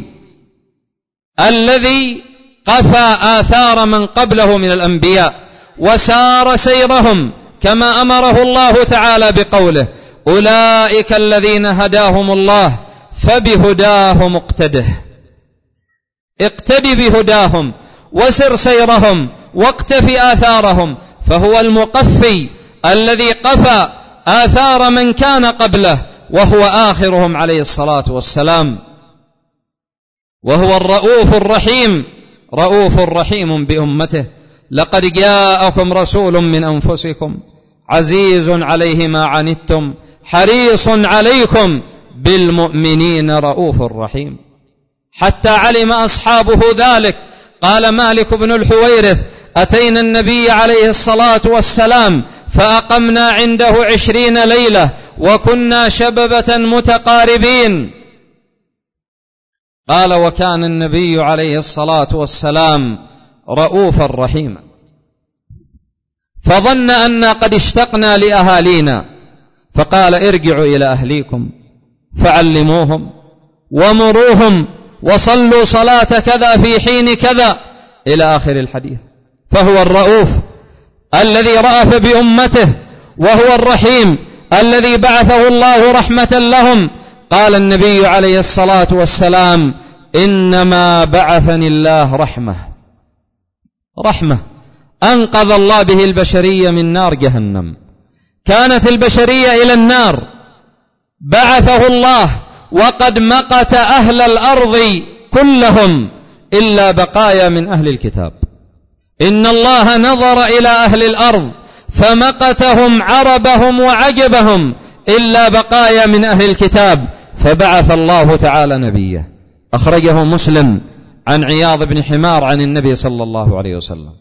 الذي قفى آثار من قبله من الأنبياء وسار سيرهم كما أمره الله تعالى بقوله: أولئك الذين هداهم الله فبهداهم اقتده. اقتدي بهداهم وسر سيرهم واقتفي آثارهم. فهو المقفي الذي قفى آثار من كان قبله وهو آخرهم عليه الصلاة والسلام. وهو الرؤوف الرحيم، رؤوف رحيم بأمته: لقد جاءكم رسول من أنفسكم عزيز عليه ما عنتم حريص عليكم بالمؤمنين رؤوف رحيم. حتى علم أصحابه ذلك. قال مالك بن الحويرث: أتينا النبي عليه الصلاة والسلام فأقمنا عنده 20 ليلة وكنا شببة متقاربين. قال: وكان النبي عليه الصلاة والسلام رؤوفا رحيما، فظن أننا قد اشتقنا لأهالينا، فقال: ارجعوا إلى أهليكم فعلموهم ومروهم وصلوا صلاة كذا في حين كذا، إلى آخر الحديث. فهو الرؤوف الذي رأف بأمته، وهو الرحيم الذي بعثه الله رحمة لهم. قال النبي عليه الصلاة والسلام: إنما بعثني الله رحمة أنقذ الله به البشرية من نار جهنم. كانت البشرية إلى النار، بعثه الله وقد مقت أهل الأرض كلهم إلا بقايا من أهل الكتاب. إن الله نظر إلى أهل الأرض فمقتهم عربهم وعجبهم إلا بقايا من أهل الكتاب، فبعث الله تعالى نبيه. أخرجه مسلم عن عياض بن حمار عن النبي صلى الله عليه وسلم.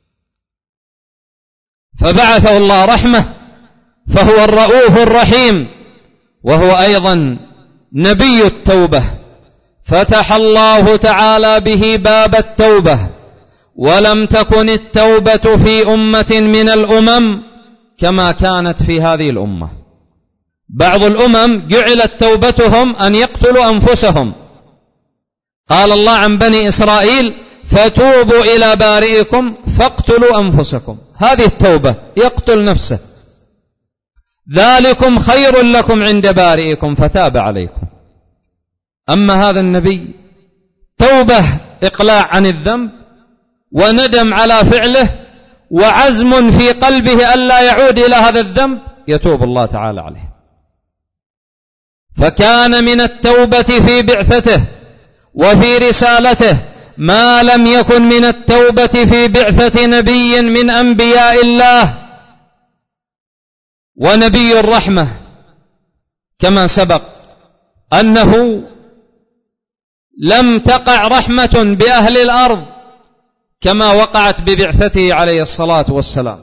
فبعثه الله رحمة، فهو الرؤوف الرحيم، وهو أيضا نبي التوبة. فتح الله تعالى به باب التوبة، ولم تكن التوبة في أمة من الأمم كما كانت في هذه الأمة. بعض الأمم جعلت توبتهم أن يقتلوا أنفسهم. قال الله عن بني إسرائيل: فتوبوا إلى بارئكم فاقتلوا أنفسكم. هذه التوبة، يقتل نفسه. ذلكم خير لكم عند بارئكم فتاب عليكم. أما هذا النبي توبة إقلاع عن الذنب وندم على فعله وعزم في قلبه ألا يعود إلى هذا الذنب، يتوب الله تعالى عليه. فكان من التوبة في بعثته وفي رسالته ما لم يكن من التوبة في بعثة نبي من أنبياء الله. ونبي الرحمة كما سبق أنه لم تقع رحمة بأهل الأرض كما وقعت ببعثته عليه الصلاة والسلام.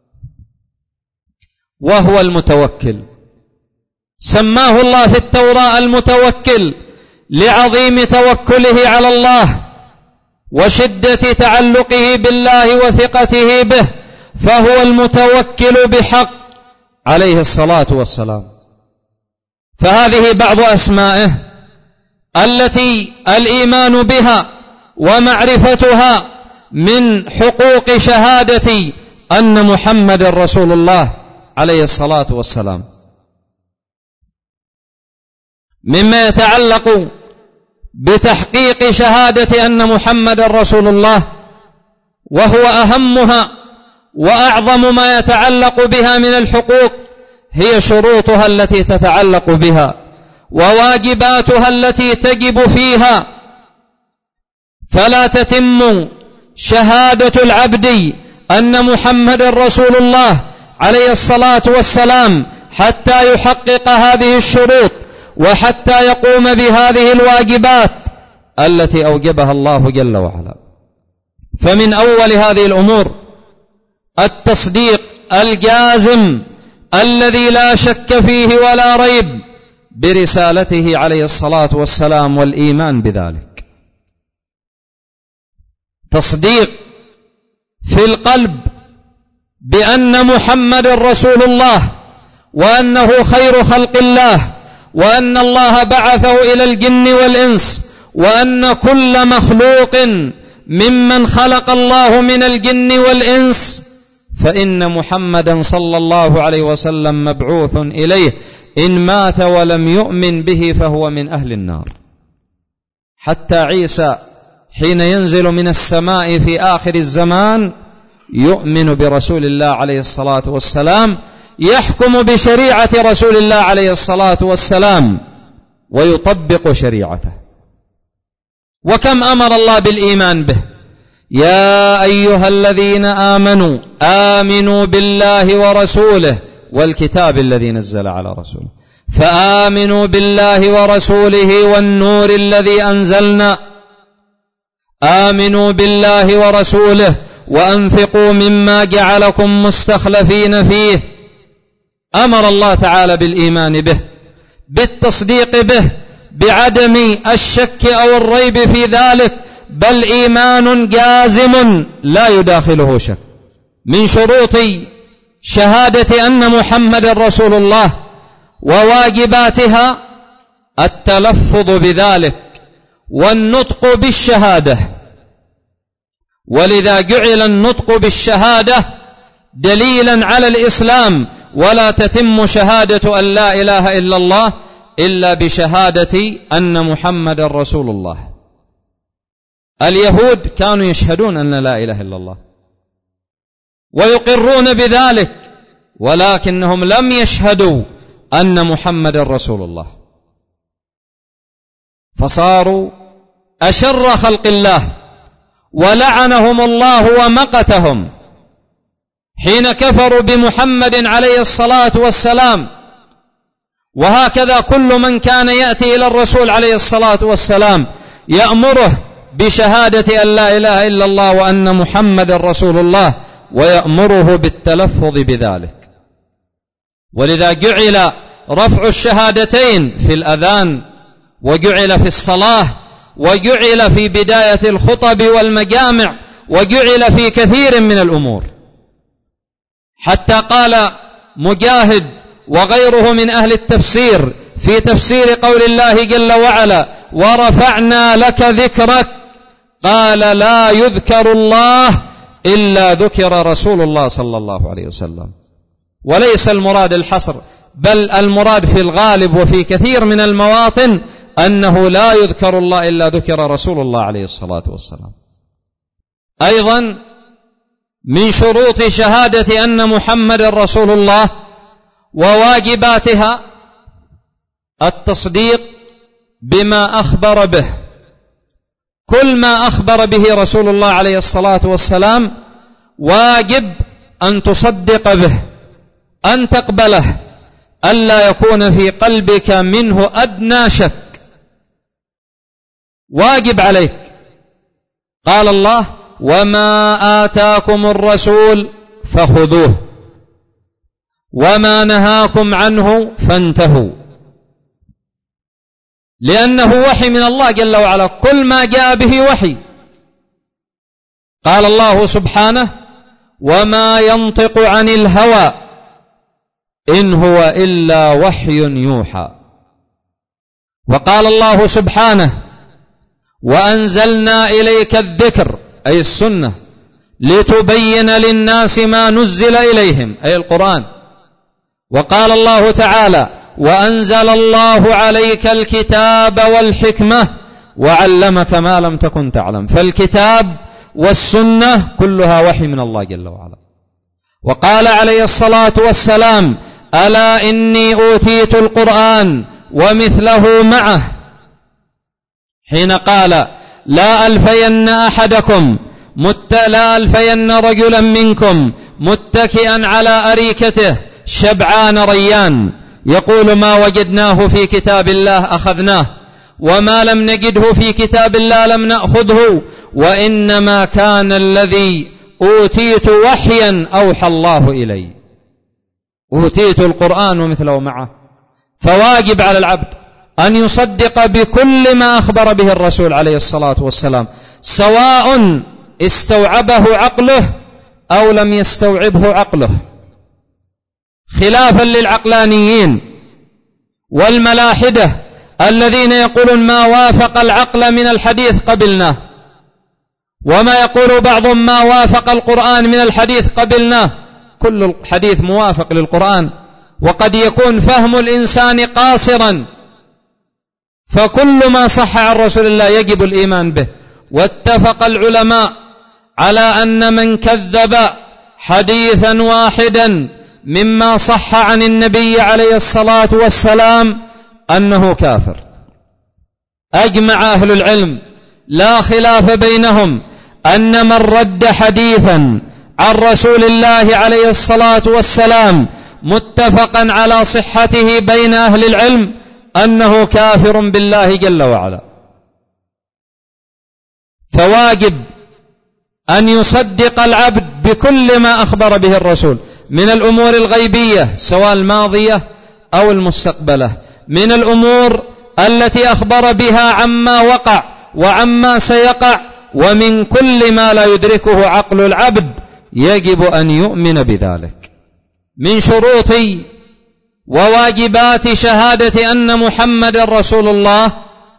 وهو المتوكل، سماه الله في التوراة المتوكل لعظيم توكله على الله وشدة تعلقه بالله وثقته به، فهو المتوكل بحق عليه الصلاة والسلام. فهذه بعض أسمائه التي الإيمان بها ومعرفتها من حقوق شهادة أن محمد رسول الله عليه الصلاة والسلام. مما يتعلق بتحقيق شهادة أن محمد رسول الله، وهو أهمها وأعظم ما يتعلق بها من الحقوق، هي شروطها التي تتعلق بها وواجباتها التي تجب فيها، فلا تتم شهادة العبد أن محمد رسول الله عليه الصلاة والسلام حتى يحقق هذه الشروط وحتى يقوم بهذه الواجبات التي أوجبها الله جل وعلا. فمن أول هذه الأمور التصديق الجازم الذي لا شك فيه ولا ريب برسالته عليه الصلاة والسلام والإيمان بذلك. تصديق في القلب بأن محمد رسول الله وأنه خير خلق الله وأن الله بعثه إلى الجن والإنس وأن كل مخلوق ممن خلق الله من الجن والإنس فإن محمدا صلى الله عليه وسلم مبعوث إليه، إن مات ولم يؤمن به فهو من أهل النار. حتى عيسى حين ينزل من السماء في آخر الزمان يؤمن برسول الله عليه الصلاة والسلام، يحكم بشريعة رسول الله عليه الصلاة والسلام ويطبق شريعته. وكم أمر الله بالإيمان به: يا أيها الذين آمنوا آمنوا بالله ورسوله والكتاب الذي نزل على رسوله. فآمنوا بالله ورسوله والنور الذي أنزلنا، آمنوا بالله ورسوله وأنفقوا مما جعلكم مستخلفين فيه. أمر الله تعالى بالإيمان به، بالتصديق به، بعدم الشك أو الريب في ذلك، بل إيمان جازم لا يداخله شك. من شروط شهادة أن محمد رسول الله وواجباتها التلفظ بذلك والنطق بالشهادة، ولذا جعل النطق بالشهادة دليلا على الإسلام، ولا تتم شهادة أن لا إله إلا الله إلا بشهادة أن محمد رسول الله. اليهود كانوا يشهدون أن لا إله إلا الله ويقرون بذلك، ولكنهم لم يشهدوا أن محمد رسول الله، فصاروا أشر خلق الله ولعنهم الله ومقتهم حين كفروا بمحمد عليه الصلاة والسلام. وهكذا كل من كان يأتي إلى الرسول عليه الصلاة والسلام يأمره بشهادة أن لا إله إلا الله وأن محمد رسول الله، ويأمره بالتلفظ بذلك. ولذا جعل رفع الشهادتين في الأذان، وجعل في الصلاة، وجعل في بداية الخطب والمجامع، وجعل في كثير من الأمور. حتى قال مجاهد وغيره من أهل التفسير في تفسير قول الله جل وعلا: ورفعنا لك ذكرك، قال: لا يذكر الله إلا ذكر رسول الله صلى الله عليه وسلم. وليس المراد الحصر، بل المراد في الغالب وفي كثير من المواطن أنه لا يذكر الله إلا ذكر رسول الله عليه الصلاة والسلام. أيضا من شروط شهادة أن محمد رسول الله وواجباتها التصديق بما أخبر به. كل ما أخبر به رسول الله عليه الصلاة والسلام واجب أن تصدق به، أن تقبله، ألا يكون في قلبك منه أدنى شك، واجب عليك. قال الله: وما آتاكم الرسول فخذوه وما نهاكم عنه فانتهوا، لأنه وحي من الله جل وعلا، كل ما جاء به وحي. قال الله سبحانه: وما ينطق عن الهوى إن هو إلا وحي يوحى. وقال الله سبحانه: وأنزلنا إليك الذكر، أي السنة، لتبين للناس ما نزل إليهم، أي القرآن. وقال الله تعالى: وأنزل الله عليك الكتاب والحكمة وعلمك ما لم تكن تعلم. فالكتاب والسنة كلها وحي من الله جل وعلا. وقال عليه الصلاة والسلام: ألا إني أوتيت القرآن ومثله معه، حين قال لا ألفين رجلا منكم متكئا على أريكته شبعان ريان يقول ما وجدناه في كتاب الله أخذناه وما لم نجده في كتاب الله لم نأخذه، وإنما كان الذي أوتيت وحيا أوحى الله إلي، أوتيت القرآن ومثله معه. فواجب على العبد أن يصدق بكل ما أخبر به الرسول عليه الصلاة والسلام، سواء استوعبه عقله أو لم يستوعبه عقله، خلافا للعقلانيين والملاحدة الذين يقولون ما وافق العقل من الحديث قبلناه، وما يقول بعضهم ما وافق القرآن من الحديث قبلناه. كل الحديث موافق للقرآن، وقد يكون فهم الإنسان قاصرا، فكل ما صح عن رسول الله يجب الإيمان به. واتفق العلماء على أن من كذب حديثا واحدا مما صح عن النبي عليه الصلاة والسلام أنه كافر. أجمع أهل العلم لا خلاف بينهم أن من رد حديثا عن رسول الله عليه الصلاة والسلام متفقا على صحته بين أهل العلم أنه كافر بالله جل وعلا. فواجب أن يصدق العبد بكل ما أخبر به الرسول من الأمور الغيبية سواء الماضية أو المستقبلة، من الأمور التي أخبر بها عما وقع وعما سيقع، ومن كل ما لا يدركه عقل العبد يجب أن يؤمن بذلك. من شروط وواجبات شهادة أن محمد رسول الله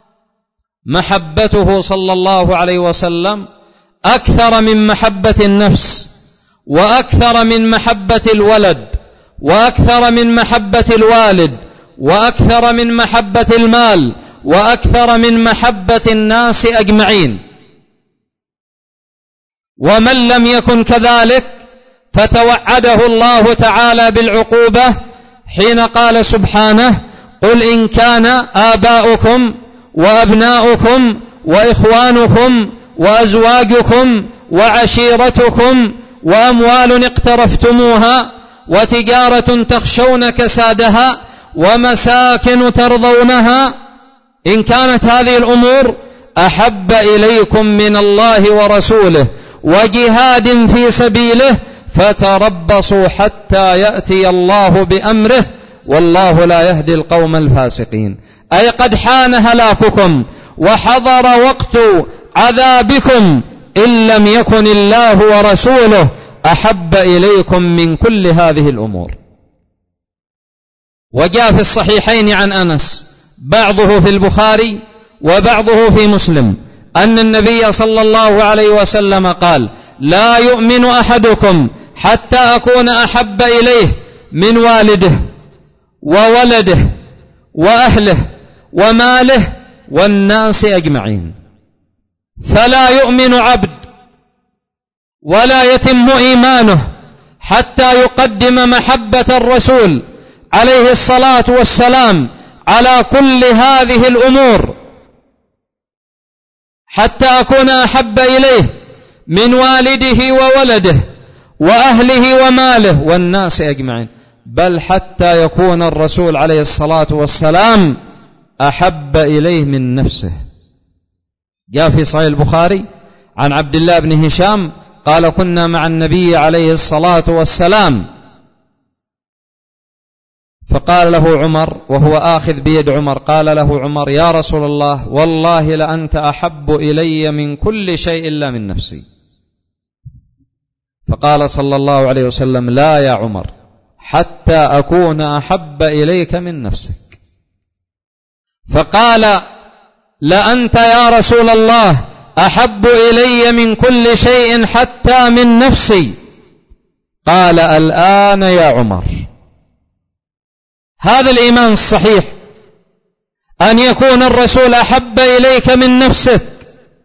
محبته صلى الله عليه وسلم أكثر من محبة النفس، وأكثر من محبة الولد، وأكثر من محبة الوالد، وأكثر من محبة المال، وأكثر من محبة الناس أجمعين. ومن لم يكن كذلك فتوعده الله تعالى بالعقوبة حين قال سبحانه قل إن كان آباؤكم وأبناؤكم وإخوانكم وأزواجكم وعشيرتكم وأموال اقترفتموها وتجارة تخشون كسادها ومساكن ترضونها، إن كانت هذه الأمور أحب إليكم من الله ورسوله وجهاد في سبيله فتربصوا حتى يأتي الله بأمره والله لا يهدي القوم الفاسقين. أي قد حان هلاككم وحضر وقت عذابكم إن لم يكن الله ورسوله أحب إليكم من كل هذه الأمور. وجاء في الصحيحين عن أنس بعضه في البخاري وبعضه في مسلم أن النبي صلى الله عليه وسلم قال لا يؤمن أحدكم حتى أكون أحب إليه من والده وولده وأهله وماله والناس أجمعين. فلا يؤمن عبد ولا يتم إيمانه حتى يقدم محبة الرسول عليه الصلاة والسلام على كل هذه الأمور، حتى أكون أحب إليه من والده وولده وأهله وماله والناس أجمعين، بل حتى يكون الرسول عليه الصلاة والسلام أحب إليه من نفسه. جاء في صحيح البخاري عن عبد الله بن هشام قال كنا مع النبي عليه الصلاة والسلام فقال له عمر وهو آخذ بيد عمر قال له عمر يا رسول الله والله لأنت أحب إلي من كل شيء إلا من نفسي. فقال صلى الله عليه وسلم لا يا عمر حتى أكون أحب إليك من نفسك. فقال لأنت يا رسول الله أحب إلي من كل شيء حتى من نفسي. قال الآن يا عمر. هذا الإيمان الصحيح أن يكون الرسول أحب إليك من نفسك،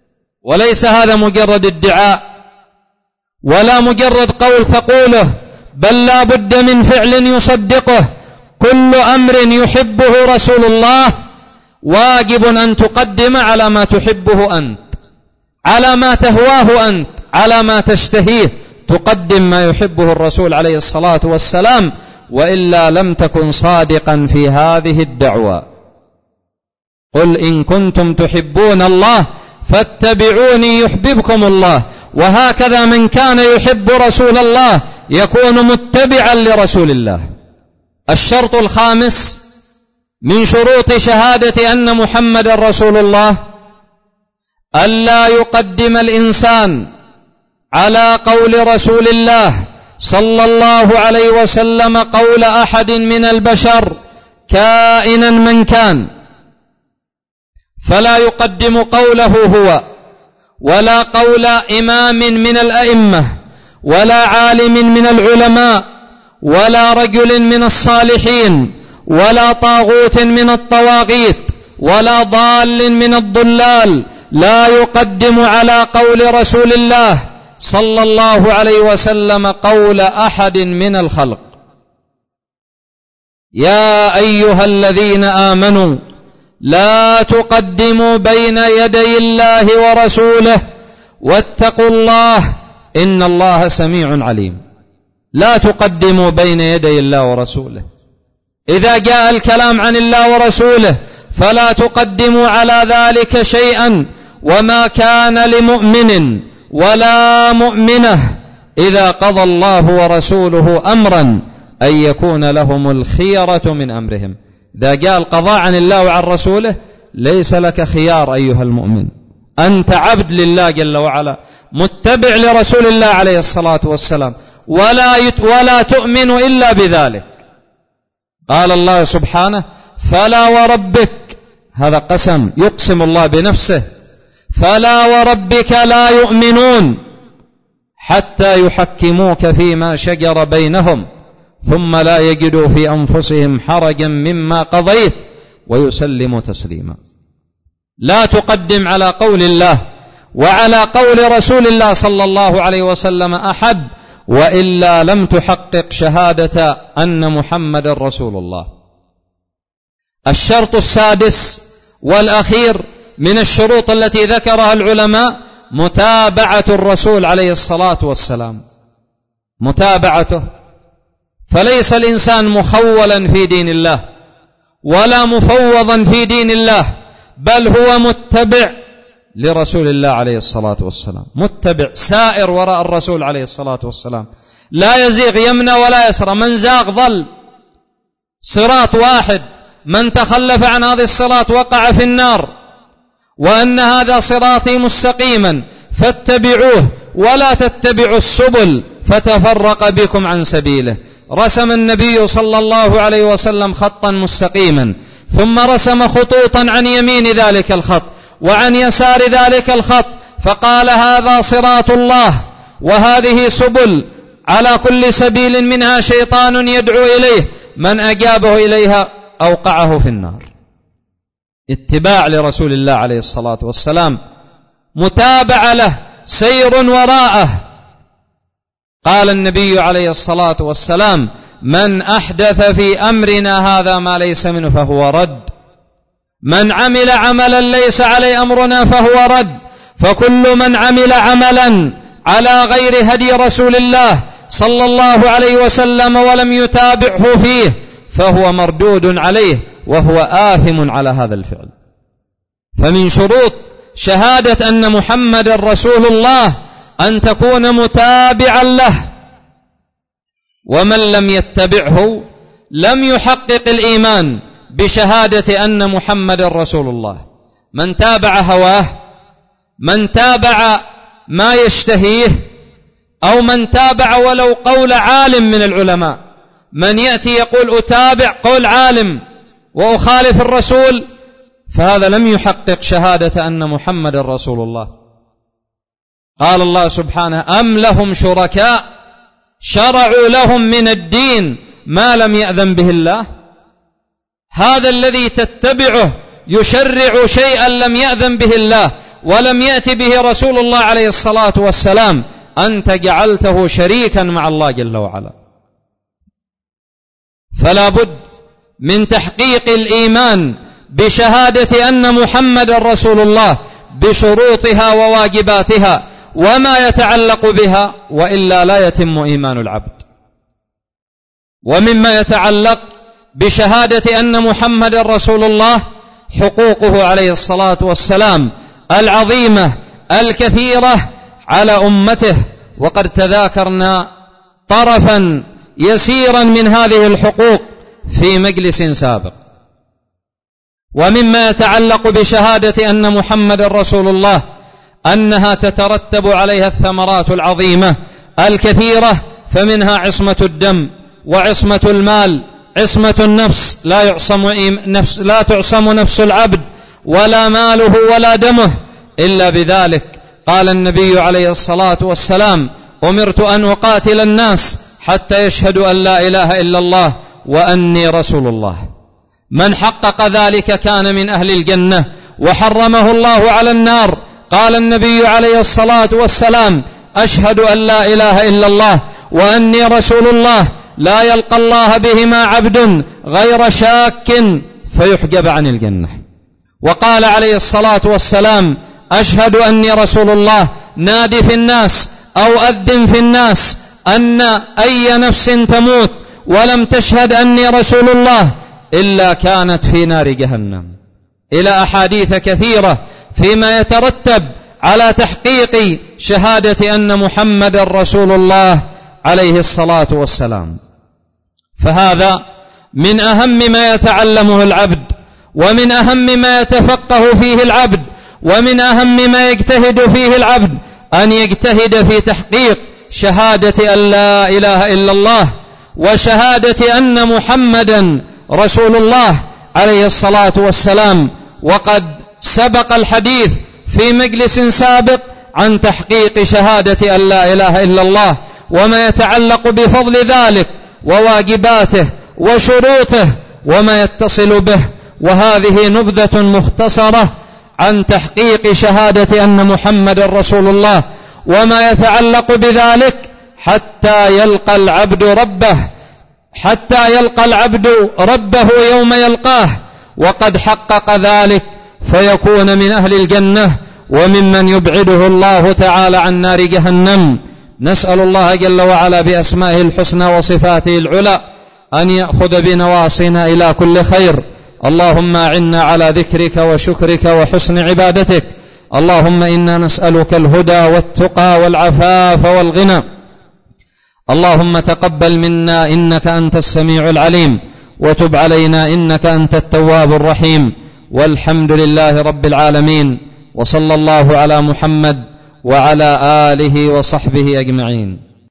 وليس هذا مجرد ادعاء ولا مجرد قول تقوله، بل لا بد من فعل يصدقه. كل أمر يحبه رسول الله واجب أن تقدم على ما تحبه أنت، على ما تهواه أنت، على ما تشتهيه، تقدم ما يحبه الرسول عليه الصلاة والسلام، وإلا لم تكن صادقا في هذه الدعوة. قل إن كنتم تحبون الله فاتبعوني يحببكم الله. وهكذا من كان يحب رسول الله يكون متبعا لرسول الله. الشرط الخامس من شروط شهادة أن محمد رسول الله ألا يقدم الإنسان على قول رسول الله صلى الله عليه وسلم قول أحد من البشر كائنا من كان، فلا يقدم قوله هو ولا قول إمام من الأئمة ولا عالم من العلماء ولا رجل من الصالحين ولا طاغوت من الطواغيت ولا ضال من الضلال، لا يقدم على قول رسول الله صلى الله عليه وسلم قول أحد من الخلق. يا أيها الذين آمنوا لا تقدموا بين يدي الله ورسوله واتقوا الله إن الله سميع عليم. لا تقدموا بين يدي الله ورسوله. إذا جاء الكلام عن الله ورسوله فلا تقدموا على ذلك شيئا. وما كان لمؤمن ولا مؤمنة إذا قضى الله ورسوله أمرا أن يكون لهم الخيرة من أمرهم. إذا جاء القضاء عن الله وعن رسوله ليس لك خيار أيها المؤمن، أنت عبد لله جل وعلا، متبع لرسول الله عليه الصلاة والسلام، ولا تؤمن إلا بذلك. قال الله سبحانه فلا وربك، هذا قسم يقسم الله بنفسه، فلا وربك لا يؤمنون حتى يحكموك فيما شجر بينهم ثم لا يجدوا في أنفسهم حرجا مما قضيت ويسلموا تسليما. لا تقدم على قول الله وعلى قول رسول الله صلى الله عليه وسلم أحد، وإلا لم تحقق شهادة أن محمد رسول الله. الشرط السادس والأخير من الشروط التي ذكرها العلماء متابعة الرسول عليه الصلاة والسلام، متابعته. فليس الإنسان مخولا في دين الله ولا مفوضا في دين الله، بل هو متبع لرسول الله عليه الصلاة والسلام، متبع سائر وراء الرسول عليه الصلاة والسلام، لا يزيغ يمنى ولا يسرى. من زاغ ضل، صراط واحد، من تخلف عن هذه الصراط وقع في النار. وأن هذا صراطي مستقيما فاتبعوه ولا تتبعوا السبل فتفرق بكم عن سبيله. رسم النبي صلى الله عليه وسلم خطا مستقيما، ثم رسم خطوطا عن يمين ذلك الخط وعن يسار ذلك الخط، فقال هذا صراط الله وهذه سبل، على كل سبيل منها شيطان يدعو إليه، من أجابه إليها أوقعه في النار. اتباع لرسول الله عليه الصلاة والسلام، متابعة له، سير وراءه. قال النبي عليه الصلاة والسلام من أحدث في أمرنا هذا ما ليس منه فهو رد، من عمل عملا ليس عليه أمرنا فهو رد. فكل من عمل عملا على غير هدي رسول الله صلى الله عليه وسلم ولم يتابعه فيه فهو مردود عليه وهو آثم على هذا الفعل. فمن شروط شهادة أن محمد رسول الله أن تكون متابعا له، ومن لم يتبعه لم يحقق الإيمان بشهادة أن محمد رسول الله. من تابع هواه، من تابع ما يشتهيه، أو من تابع ولو قول عالم من العلماء، من يأتي يقول أتابع قول عالم وأخالف الرسول، فهذا لم يحقق شهادة أن محمد رسول الله. قال الله سبحانه أم لهم شركاء شرعوا لهم من الدين ما لم يأذن به الله. هذا الذي تتبعه يشرع شيئا لم يأذن به الله ولم يأتي به رسول الله عليه الصلاة والسلام، أنت جعلته شريكا مع الله جل وعلا. فلا بد من تحقيق الإيمان بشهادة أن محمد رسول الله بشروطها وواجباتها وما يتعلق بها، وإلا لا يتم إيمان العبد. ومما يتعلق بشهادة أن محمد رسول الله حقوقه عليه الصلاة والسلام العظيمة الكثيرة على أمته، وقد تذاكرنا طرفا يسيرا من هذه الحقوق في مجلس سابق. ومما يتعلق بشهادة أن محمد رسول الله أنها تترتب عليها الثمرات العظيمة الكثيرة، فمنها عصمة الدم وعصمة المال، عصمة النفس، لا تعصم نفس العبد ولا ماله ولا دمه إلا بذلك. قال النبي عليه الصلاة والسلام: أمرت أن أقاتل الناس حتى يشهدوا أن لا إله إلا الله وأني رسول الله. من حقق ذلك كان من أهل الجنة وحرمه الله على النار. قال النبي عليه الصلاة والسلام: أشهد أن لا إله إلا الله وأني رسول الله لا يلقى الله بهما عبد غير شاك فيحجب عن الجنة. وقال عليه الصلاة والسلام: أشهد أني رسول الله نادي في الناس أو أذن في الناس أن أي نفس تموت ولم تشهد أني رسول الله إلا كانت في نار جهنم، إلى أحاديث كثيرة فيما يترتب على تحقيق شهادة أن محمد رسول الله عليه الصلاة والسلام. فهذا من أهم ما يتعلمه العبد، ومن أهم ما يتفقه فيه العبد، ومن أهم ما يجتهد فيه العبد، أن يجتهد في تحقيق شهادة أن لا إله إلا الله وشهادة أن محمدا رسول الله عليه الصلاة والسلام. وقد سبق الحديث في مجلس سابق عن تحقيق شهادة أن لا إله إلا الله وما يتعلق بفضل ذلك وواجباته وشروطه وما يتصل به، وهذه نبذة مختصرة عن تحقيق شهادة أن محمد رسول الله وما يتعلق بذلك حتى يلقى العبد ربه يوم يلقاه وقد حقق ذلك، فيكون من أهل الجنة وممن يبعده الله تعالى عن نار جهنم. نسأل الله جل وعلا بأسمائه الحسنى وصفاته العلى أن يأخذ بنواصينا إلى كل خير. اللهم أعنا على ذكرك وشكرك وحسن عبادتك. اللهم إنا نسألك الهدى والتقى والعفاف والغنى. اللهم تقبل منا إنك أنت السميع العليم، وتب علينا إنك أنت التواب الرحيم. والحمد لله رب العالمين، وصلى الله على محمد وعلى آله وصحبه أجمعين.